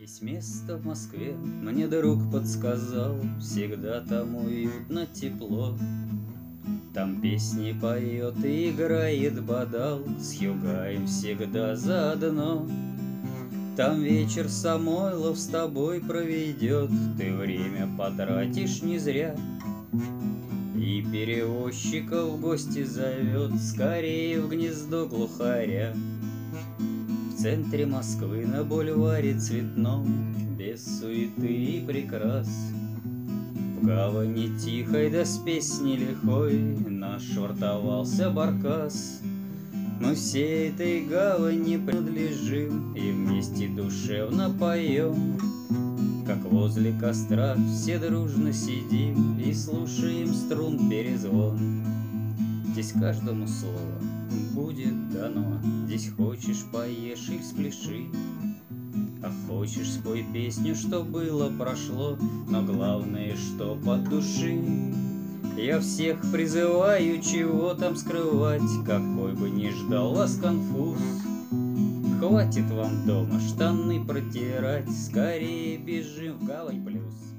Есть место в Москве, мне друг подсказал, всегда там уютно, тепло. Там песни поет и играет бадал, с Хьюгаем всегда заодно. Там вечер Самойлов с тобой проведет, ты время потратишь не зря. И перевозчика в гости зовет, скорее в гнездо глухаря. В центре Москвы на бульваре Цветном, без суеты и прикрас, в гавани тихой да с песней лихой нашвартовался баркас. Мы всей этой гавани принадлежим и вместе душевно поем, как возле костра все дружно сидим и слушаем струн перезвон. Здесь каждому слово будет дано, здесь хочешь поешь и спляши, а хочешь спой песню, что было, прошло, но главное, что под души. Я всех призываю, чего там скрывать, какой бы ни ждал вас конфуз. Хватит вам дома штаны протирать, скорее бежим в Гавань плюс.